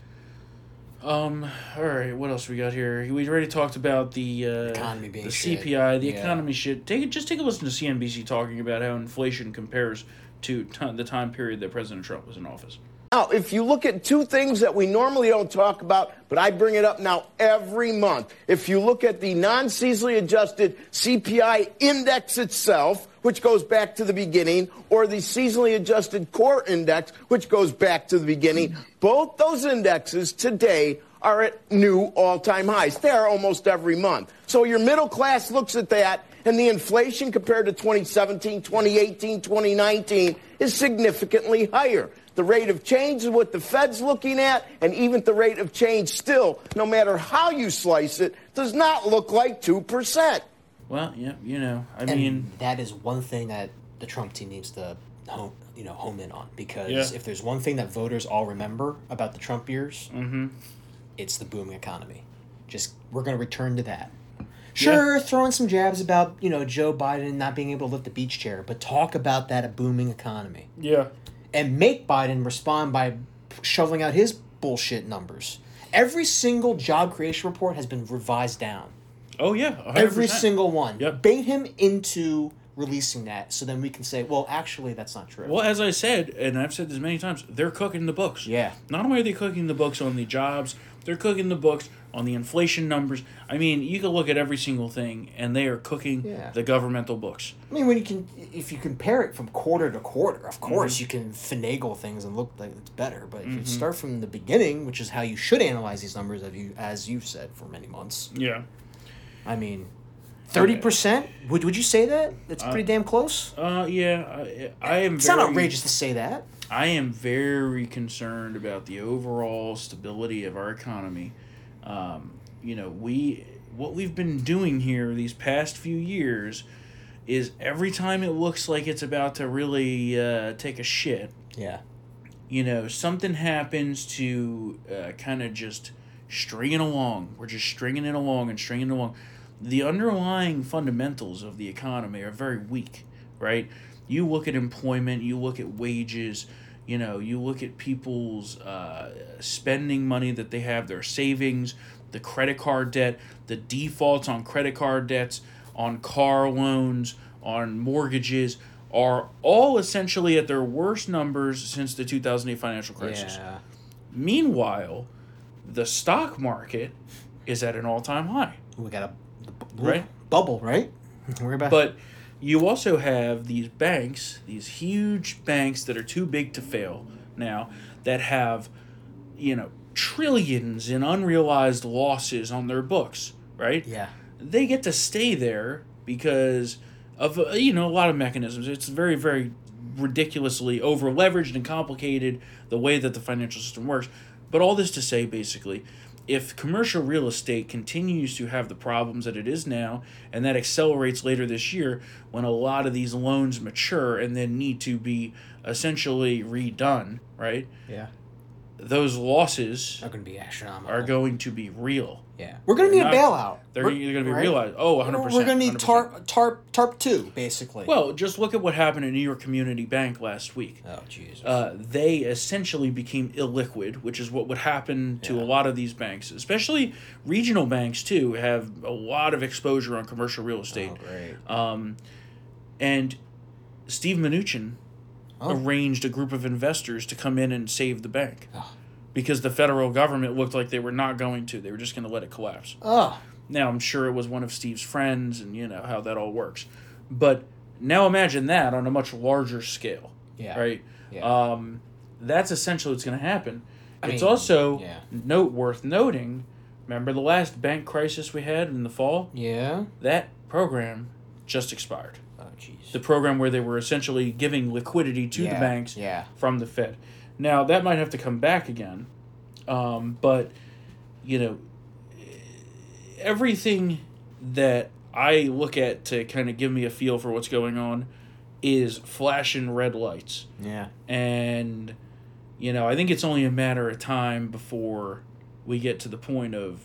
Um. All right. What else we got here? We already talked about the uh, Economy being the shit. C P I, the Yeah. economy shit. Take it. Just take a listen to C N B C talking about how inflation compares to t- the time period that President Trump was in office. Now, if you look at two things that we normally don't talk about, but I bring it up now every month. If you look at the non-seasonally adjusted C P I index itself, which goes back to the beginning, or the seasonally adjusted core index, which goes back to the beginning, both those indexes today are at new all-time highs. They are almost every month. So your middle class looks at that, and the inflation compared to twenty seventeen, twenty eighteen, twenty nineteen is significantly higher. The rate of change is what the Fed's looking at, and even the rate of change still, no matter how you slice it, does not look like two percent. Well, yeah, you know, I And mean, that is one thing that the Trump team needs to home, you know, home in on because Yeah. if there's one thing that voters all remember about the Trump years, mm-hmm. it's the booming economy. Just we're going to return to that. Sure, throwing some jabs about you know Joe Biden not being able to lift the beach chair, but talk about that booming economy. Yeah. And make Biden respond by shoveling out his bullshit numbers. Every single job creation report has been revised down. Oh yeah, one hundred percent. Every single one. Yep. Bait him into releasing that, so then we can say, well, actually, that's not true. Well, as I said, and I've said this many times, they're cooking the books. Yeah. Not only are they cooking the books on the jobs, they're cooking the books on the inflation numbers. I mean, you can look at every single thing, and they are cooking Yeah. the governmental books. I mean, when you can, if you compare it from quarter to quarter, of course Mhm. you can finagle things and look like it's better. But if you Mhm. start from the beginning, which is how you should analyze these numbers, as you as you've said for many months. Yeah. I mean, thirty percent? Would would you say that? It's pretty Uh, damn close. Uh, yeah, I, I am. It's very, not outrageous to say that. I am very concerned about the overall stability of our economy. Um, you know, we what we've been doing here these past few years is every time it looks like it's about to really uh, take a shit. Yeah. You know, something happens to uh, kind of just string it along. We're just stringing it along and stringing it along. The underlying fundamentals of the economy are very weak, right? You look at employment, you look at wages, you know, you look at people's uh, spending money that they have, their savings, the credit card debt, the defaults on credit card debts, on car loans, on mortgages, are all essentially at their worst numbers since the two thousand eight financial crisis. Yeah. Meanwhile, the stock market is at an all-time high. We got a right bubble, right? We're about. But you also have these banks, these huge banks that are too big to fail now, that have, you know, trillions in unrealized losses on their books, right? Yeah. They get to stay there because of, uh, you know, a lot of mechanisms. It's very, very ridiculously over-leveraged and complicated, the way that the financial system works. But all this to say, basically, if commercial real estate continues to have the problems that it is now, and that accelerates later this year when a lot of these loans mature and then need to be essentially redone, right? Yeah. Those losses are going to be astronomical. Are going to be real. Yeah. We're going to need not, a bailout. They're, we're, they're going to be right? realized. Oh, one hundred percent. We're going to need TARP, TARP, TARP two, basically. Well, just look at what happened at New York Community Bank last week. Oh, Jesus. Uh, they essentially became illiquid, which is what would happen to Yeah. a lot of these banks, especially regional banks, too, have a lot of exposure on commercial real estate. Oh, great. Um, and Steve Mnuchin Oh. arranged a group of investors to come in and save the bank. Oh. Because the federal government looked like they were not going to. They were just going to let it collapse. Oh. Now, I'm sure it was one of Steve's friends, and you know how that all works. But now imagine that on a much larger scale. Yeah. Right? Yeah. Um, that's essentially what's going to happen. I it's mean, also yeah. note worth noting, remember the last bank crisis we had in the fall? Yeah. That program just expired. Oh, jeez. The program where they were essentially giving liquidity to Yeah, the banks yeah. from the Fed. Now, that might have to come back again, um, but, you know, everything that I look at to kind of give me a feel for what's going on is flashing red lights. Yeah. And, you know, I think it's only a matter of time before we get to the point of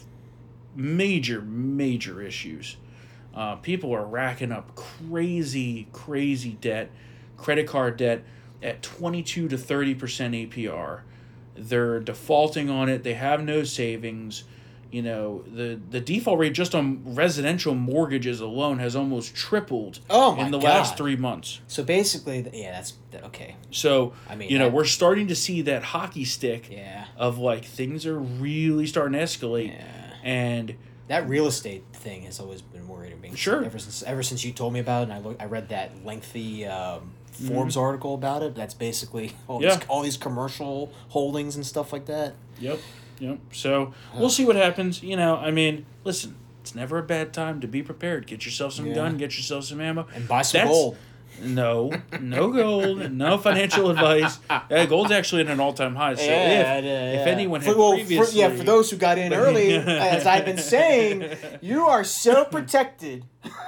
major, major issues. Uh, people are racking up crazy, crazy debt, credit card debt, at twenty-two to thirty percent A P R. They're defaulting on it. They have no savings. You know, the, the default rate just on residential mortgages alone has almost tripled Oh my in the God. last three months. So basically, th- yeah, that's that, okay. So, I mean, you know, that- we're starting to see that hockey stick Yeah. of like things are really starting to escalate. Yeah. And That real estate thing has always been worrying me. Sure. Ever since ever since you told me about it, and I look, I read that lengthy um, Forbes Mhm. article about it. That's basically all Yeah. these all these commercial holdings and stuff like that. Yep, yep. So we'll see what happens. You know, I mean, listen, it's never a bad time to be prepared. Get yourself some Yeah. gun, get yourself some ammo. And buy some That's- gold. No, no gold, no financial advice. Uh, gold's actually at an all-time high. So Yeah, if, yeah, if yeah. anyone had For- well, for- previously... yeah, for those who got in early, as I've been saying, you are so protected.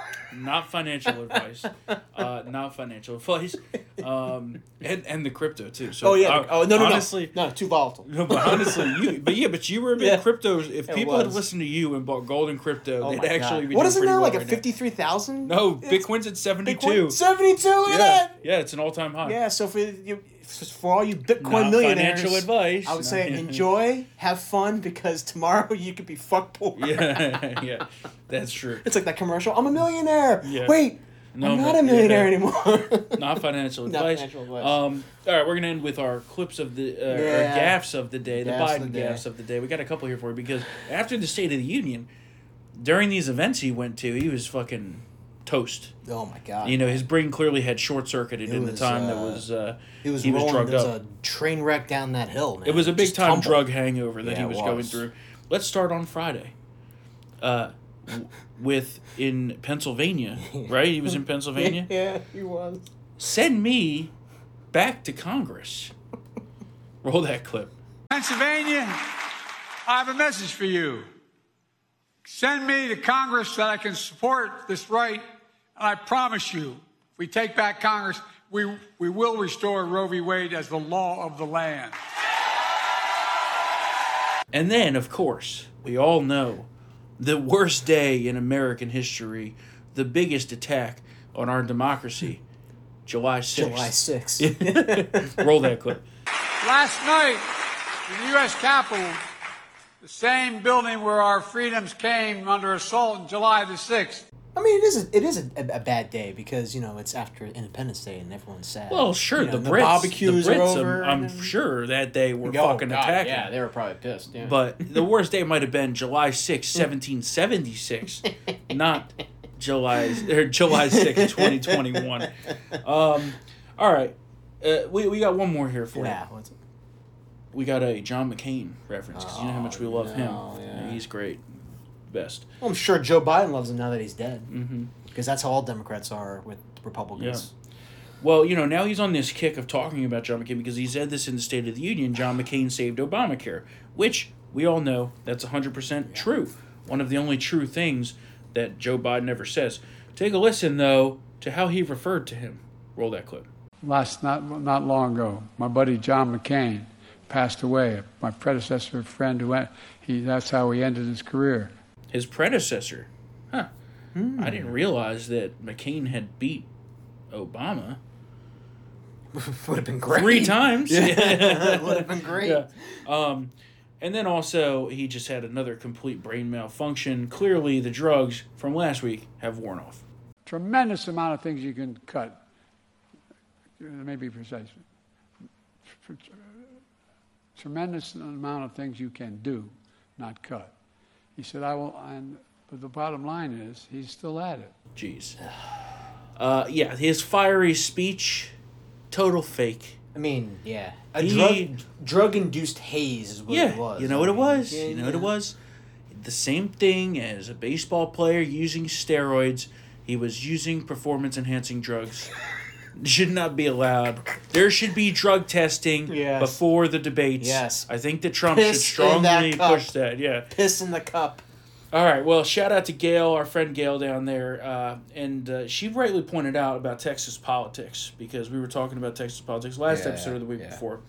Not financial advice. Uh, not financial advice. Um, and, and the crypto, too. So, Oh, yeah. uh, Oh, no, no, no. honestly, No, too volatile. No, but honestly, you, but yeah, but you were a big Yeah. crypto. If It people had was. listened to you and bought gold and crypto, Oh they'd my actually God. be What doing is it pretty now? well Like a right now. fifty-three thousand? No, Bitcoin's at seventy-two. Bitcoin, seventy-two. Look at Yeah, that. yeah, it's an all-time high. Yeah, so for you, for all you Bitcoin Not millionaires, financial advice. I would say enjoy, have fun, because tomorrow you could be fuck poor. Yeah, yeah, that's true. It's like that commercial. I'm a millionaire. Yeah. Wait, No, I'm not but- a millionaire yeah. anymore. Not financial Not advice. financial advice. Um, all right, we're gonna end with our clips of the uh, or Yeah. gaffes of the day, the Gaffes Biden of the day. gaffes of the day. We got a couple here for you because after the State of the Union, during these events he went to, he was fucking toast. Oh my God. You know, his brain clearly had short circuited It in the was, time that uh, was uh, He was he was rolling. drugged There was up. a train wreck down that hill, man. It was a big Just time tumbled. drug hangover that Yeah, he it was, going was. through. Let's start on Friday. Uh, with in Pennsylvania, right? He was in Pennsylvania. Yeah, he was. Send me back to Congress. Roll that clip. Pennsylvania, I have a message for you. Send me to Congress so that I can support this right, and I promise you, if we take back Congress, we, we will restore Roe v. Wade as the law of the land. And then, of course, we all know the worst day in American history, the biggest attack on our democracy, July sixth. July sixth. Roll that clip. Last night, in the U S Capitol, the same building where our freedoms came under assault on July the sixth. I mean, it is a, it is a, a bad day because, you know, it's after Independence Day and everyone's sad. Well, sure, you know, the, the Brits, barbecues the Brits, are over. I'm, I'm and... sure that day were oh, fucking God, attacking. Yeah, they were probably pissed. Yeah. But the worst day might have been July sixth, seventeen seventy-six, not July or July sixth, twenty twenty-one. Um, all right, uh, we we got one more here for yeah, you. what's it? We got a John McCain reference because you know how much we love no, him. yeah. Yeah, he's great, best. Well, I'm sure Joe Biden loves him now that he's dead. Mm-hmm. Because that's how all Democrats are with Republicans. Yeah. Well, you know, now he's on this kick of talking about John McCain because he said this in the State of the Union. John McCain saved Obamacare, which we all know that's one hundred percent yeah. true. One of the only true things that Joe Biden ever says. Take a listen, though, to how he referred to him. Roll that clip. Last, not, not long ago, my buddy John McCain passed away. My predecessor, friend, who went, he, that's how he ended his career. His predecessor? Huh. Hmm. I didn't realize that McCain had beat Obama. Would have been great. Three times. Yeah. Would have been great. Yeah. Um, and then also, he just had another complete brain malfunction. Clearly, the drugs from last week have worn off. Tremendous amount of things you can cut. Let me be precise. Tremendous amount of things you can do, not cut. He said, I will, and but the bottom line is, he's still at it. Jeez. Uh, yeah, his fiery speech, total fake. I mean, yeah. A he, drug, drug-induced haze is what yeah, it was. You know I what mean, it was? yeah, you know yeah. what it was? The same thing as a baseball player using steroids. He was using performance-enhancing drugs. Should not be allowed. There should be drug testing yes. before the debates. Yes. I think that Trump Piss should strongly in that push that. Yeah. Piss in the cup. All right. Well, shout out to Gail, our friend Gail down there. Uh, and uh, she rightly pointed out about Texas politics because we were talking about Texas politics last yeah, episode of the week yeah. before.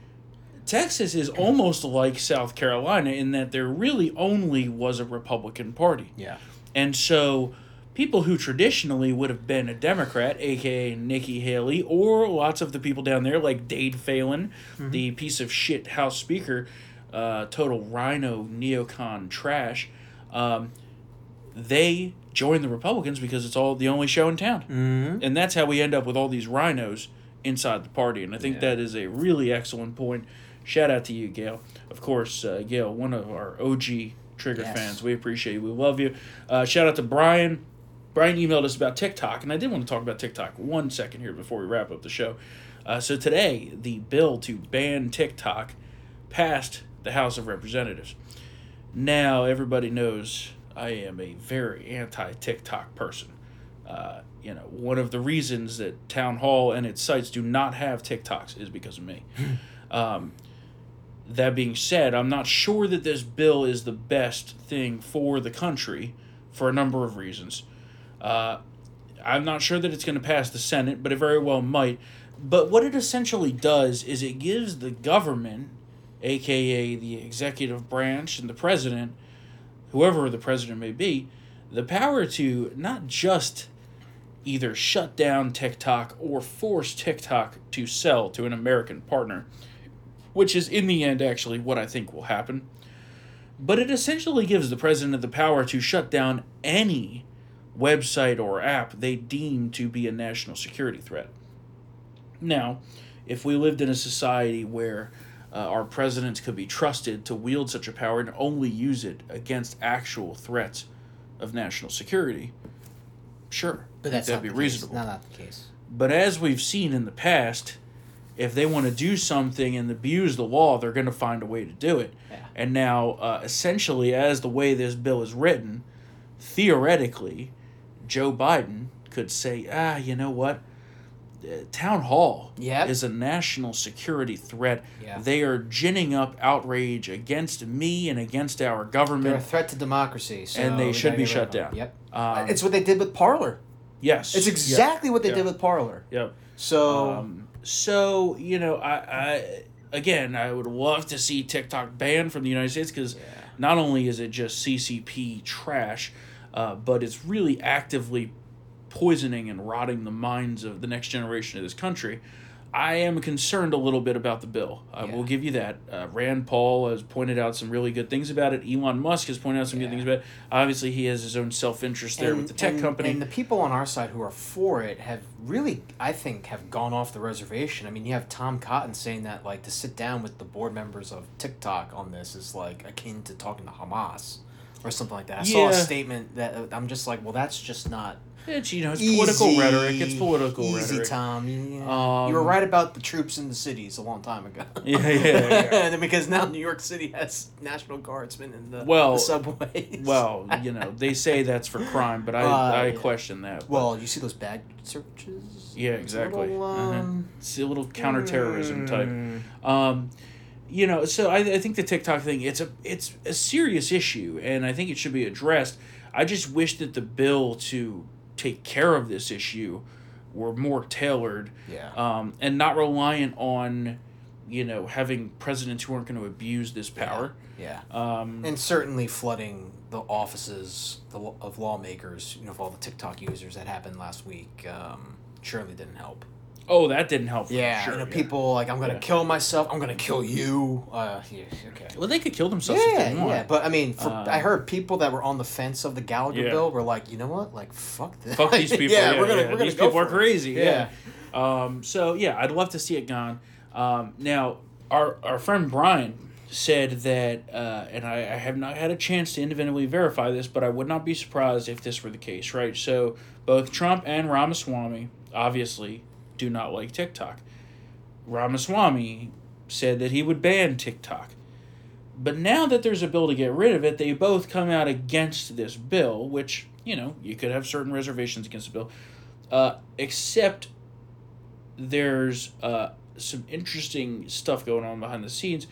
Texas is almost like South Carolina in that there really only was a Republican Party. Yeah. And so people who traditionally would have been a Democrat, a k a. Nikki Haley, or lots of the people down there like Dade Phelan, mm-hmm. the piece of shit House Speaker, uh, total rhino neocon trash, um, they join the Republicans because it's all the only show in town. Mm-hmm. And that's how we end up with all these rhinos inside the party. And I think yeah. that is a really excellent point. Shout out to you, Gail. Of course, uh, Gail, one of our O G Trigger yes. fans. We appreciate you. We love you. Uh, shout out to Brian. Brian emailed us about TikTok, and I did want to talk about TikTok one second here before we wrap up the show. Uh, so today, the bill to ban TikTok passed the House of Representatives. Now, everybody knows I am a very anti-TikTok person. Uh, you know, one of the reasons that Town Hall and its sites do not have TikToks is because of me. um, that being said, I'm not sure that this bill is the best thing for the country for a number of reasons. Uh, I'm not sure that it's going to pass the Senate, but it very well might. But what it essentially does is it gives the government, a k a the executive branch and the president, whoever the president may be, the power to not just either shut down TikTok or force TikTok to sell to an American partner, which is in the end actually what I think will happen. But it essentially gives the president the power to shut down any website or app they deem to be a national security threat. Now, if we lived in a society where uh, our presidents could be trusted to wield such a power and only use it against actual threats of national security, sure, but that's that'd not be the reasonable. Case. Not, not the case. But as we've seen in the past, if they want to do something and abuse the law, they're going to find a way to do it. Yeah. And now, uh, essentially, as the way this bill is written, theoretically, Joe Biden could say, ah, you know what? Uh, Town Hall Yep. is a national security threat. Yeah. They are ginning up outrage against me and against our government. They're a threat to democracy, so and they we should gotta be get rid shut of them. down. Yep. Um, It's what they did with Parler. Yes. It's exactly Yep. what they Yep. did with Parler. Yep. So, Um, so, you know, I, I again, I would love to see TikTok banned from the United States because not only is it just C C P trash, uh, but it's really actively poisoning and rotting the minds of the next generation of this country. I am concerned a little bit about the bill. I will give you that. Uh, Rand Paul has pointed out some really good things about it. Elon Musk has pointed out some Yeah. good things about it. Obviously, he has his own self-interest there and, with the tech and, company. And the people on our side who are for it have really, I think, have gone off the reservation. I mean, you have Tom Cotton saying that, like, to sit down with the board members of TikTok on this is, like, akin to talking to Hamas or something like that. I saw a Yeah. statement that uh, I'm just like, well, that's just not... It's, you know, it's political Easy, rhetoric. It's political easy, rhetoric. Tom. You, Um, you were right about the troops in the cities a long time ago. Yeah, yeah, yeah. And because now New York City has National Guardsmen in the, Well, the subways. Well, you know, they say that's for crime, but I, Uh, I yeah. question that. but- Well, you see those bag searches? Yeah, It's a exactly. little, Uh-huh. um, It's a little counterterrorism mm. type. Um, you know, so I, I think the TikTok thing, it's a it's a serious issue, and I think it should be addressed. I just wish that the bill to take care of this issue were more tailored, Yeah. um, and not reliant on, you know, having presidents who aren't going to abuse this power. Yeah. Um, And certainly flooding the offices the, of lawmakers, you know, of all the TikTok users that happened last week, um, surely didn't help. Oh, that didn't help. for Yeah, sure, you know, yeah. people like, I'm going to Yeah. kill myself, I'm going to kill you. Uh, yeah, okay. Well, they could kill themselves if Yeah, they want. yeah, but I mean, for, Um, I heard people that were on the fence of the Gallagher Yeah. bill were like, you know what, like fuck this. Fuck these people. yeah, yeah, we're gonna yeah. we're gonna These go people are for it. crazy. Yeah. Um, so yeah, I'd love to see it gone. Um, now, our our friend Brian said that, uh, and I, I have not had a chance to independently verify this, but I would not be surprised if this were the case. Right. So both Trump and Ramaswamy obviously do not like TikTok. Ramaswamy said that he would ban TikTok. But now that there's a bill to get rid of it, they both come out against this bill, which, you know, you could have certain reservations against the bill. Uh, except there's uh, some interesting stuff going on behind the scenes.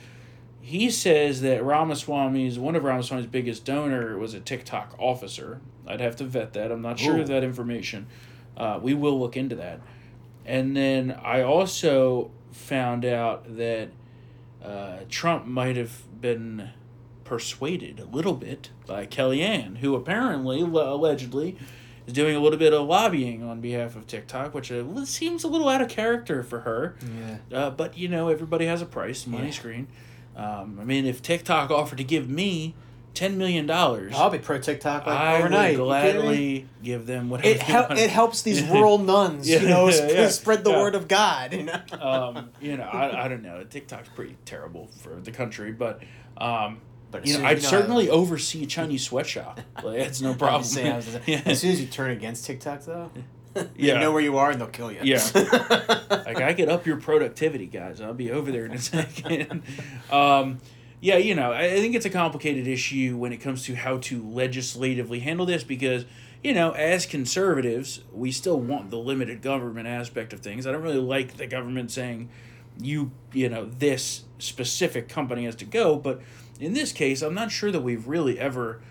He says that Ramaswamy's, one of Ramaswamy's biggest donor was a TikTok officer. I'd have to vet that. I'm not sure Ooh. of that information. Uh, we will look into that. And then I also found out that uh, Trump might have been persuaded a little bit by Kellyanne, who apparently, allegedly, is doing a little bit of lobbying on behalf of TikTok, which uh, seems a little out of character for her. Yeah. Uh, but, you know, everybody has a price, money Yeah. screen. Um, I mean, if TikTok offered to give me ten million dollars, I'll be pro TikTok like I overnight. would You kidding me? gladly give them whatever It they hel- want. it helps these rural nuns, you know, Yeah, sp- yeah, spread the yeah. word of God. You know, um, you know, I, I don't know. TikTok's pretty terrible for the country, but um, But you as know, soon- I'd you know, oversee oversee a Chinese sweatshop. Like, that's no I was problem. just saying, I was just saying, Yeah. as soon as you turn against TikTok, though, Yeah. you know where you are, and they'll kill you. Yeah. Like, I could up your productivity, guys. I'll be over there in a second. um, yeah, you know, I, I think it's a complicated issue when it comes to how to legislatively handle this because, you know, as conservatives, we still want the limited government aspect of things. I don't really like the government saying, you, you know, this specific company has to go. But in this case, I'm not sure that we've really ever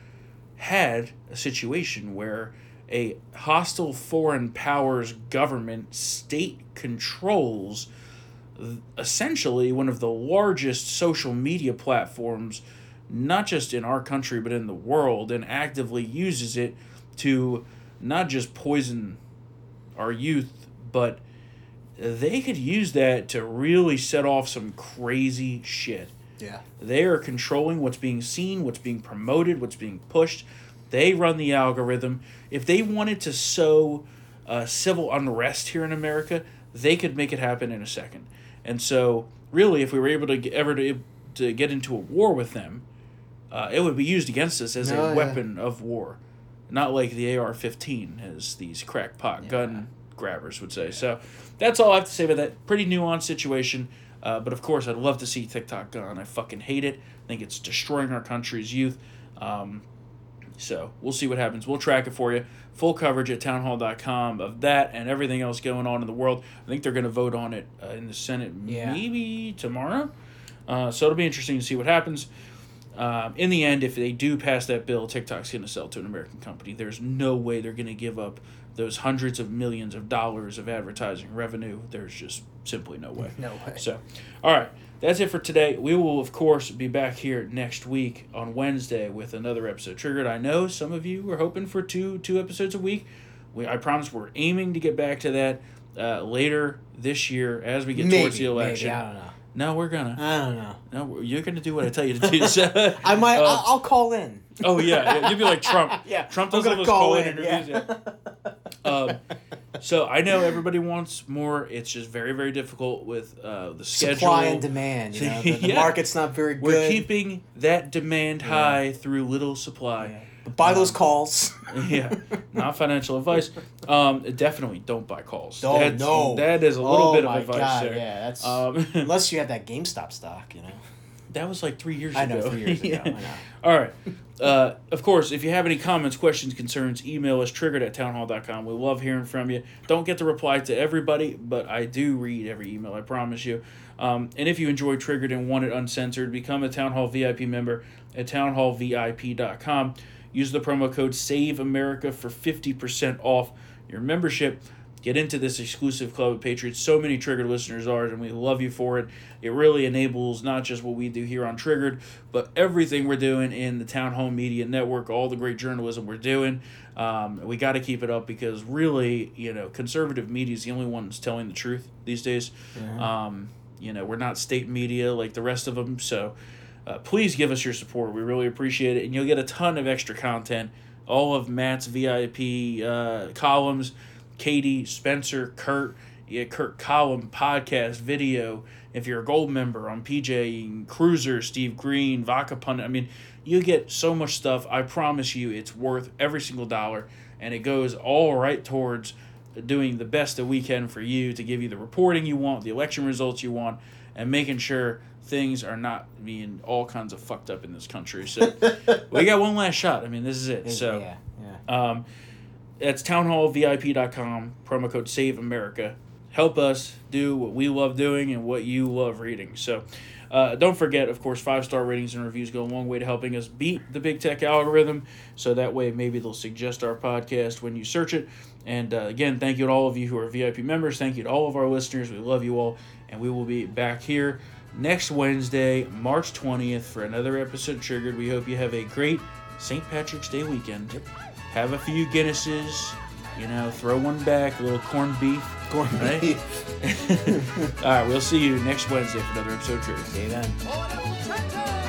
had a situation where a hostile foreign powers government state controls essentially one of the largest social media platforms, not just in our country but in the world, and actively uses it to not just poison our youth, but they could use that to really set off some crazy shit. Yeah. They are controlling what's being seen, what's being promoted, what's being pushed. They run the algorithm. If they wanted to sow uh, civil unrest here in America, they could make it happen in a second. And so, really, if we were able to get, ever to, to get into a war with them, uh, it would be used against us as Oh, a yeah. weapon of war. Not like the A R fifteen, as these crackpot Yeah. gun grabbers would say. So, that's all I have to say about that. Pretty nuanced situation. Uh, but, of course, I'd love to see TikTok gone. I fucking hate it. I think it's destroying our country's youth. Um, So we'll see what happens. We'll track it for you. Full coverage at townhall dot com of that and everything else going on in the world. I think they're going to vote on it uh, in the Senate Yeah. maybe tomorrow. Uh, so it'll be interesting to see what happens. Um, in the end, if they do pass that bill, TikTok's going to sell to an American company. There's no way they're going to give up those hundreds of millions of dollars of advertising revenue. There's just simply no way. No way. So, all right. That's it for today. We will, of course, be back here next week on Wednesday with another episode. Triggered, I know some of you were hoping for two two episodes a week. We, I promise we're aiming to get back to that uh, later this year as we get Maybe, towards the election. Maybe, I don't know. No, we're gonna. I don't know. No, you're gonna do what I tell you to do. So, I might. uh, I'll, I'll call in. Oh yeah, yeah, you'll be like Trump. Yeah, Trump I'm does all gonna those call call-in in, interviews. Yeah. um, so I know everybody wants more. It's just very, very difficult with uh, the schedule. Supply and demand. You know, the, the Yeah. market's not very good. We're keeping that demand high through little supply. Yeah. But buy those calls. Yeah, not financial advice. Um, definitely don't buy calls. Don't, That's, no. That is a little Oh bit of my advice God, there. Yeah, that's Um, unless you have that GameStop stock, you know. That was like three years I ago. know, three years ago. I know. All right. Uh, of course, if you have any comments, questions, concerns, email us, triggered at townhall dot com. We love hearing from you. Don't get to reply to everybody, but I do read every email, I promise you. Um, and if you enjoy Triggered and want it uncensored, become a Town Hall V I P member at townhall V I P dot com. Use the promo code SAVEAMERICA for fifty percent off your membership. Get into this exclusive club of Patriots. So many Triggered listeners are, and we love you for it. It really enables not just what we do here on Triggered, but everything we're doing in the Town Hall Media Network, all the great journalism we're doing. Um, we got to keep it up because really, you know, conservative media is the only one that's telling the truth these days. Mhm. Um, you know, we're not state media like the rest of them, so uh, please give us your support. We really appreciate it, and you'll get a ton of extra content. All of Matt's V I P uh, columns, Katie, Spencer, Kurt, yeah, Kurt column, podcast, video. If you're a gold member on P J, Cruiser, Steve Green, Vodka Pundit, I mean, you get so much stuff. I promise you it's worth every single dollar, and it goes all right towards doing the best that we can for you to give you the reporting you want, the election results you want, and making sure things are not being all kinds of fucked up in this country. So we got one last shot. I mean, this is it. So yeah, yeah. um, that's townhall V I P dot com, promo code SAVEAMERICA. Help us do what we love doing and what you love reading. So uh, don't forget, of course, five-star ratings and reviews go a long way to helping us beat the big tech algorithm. So that way maybe they'll suggest our podcast when you search it. And uh, again, thank you to all of you who are V I P members. Thank you to all of our listeners. We love you all. And we will be back here next Wednesday, March twentieth, for another episode of Triggered. We hope you have a great Saint Patrick's Day weekend. Yep. Have a few Guinnesses. You know, throw one back, a little corned beef. Corned right? beef. All right, we'll see you next Wednesday for another episode of Triggered. See you then.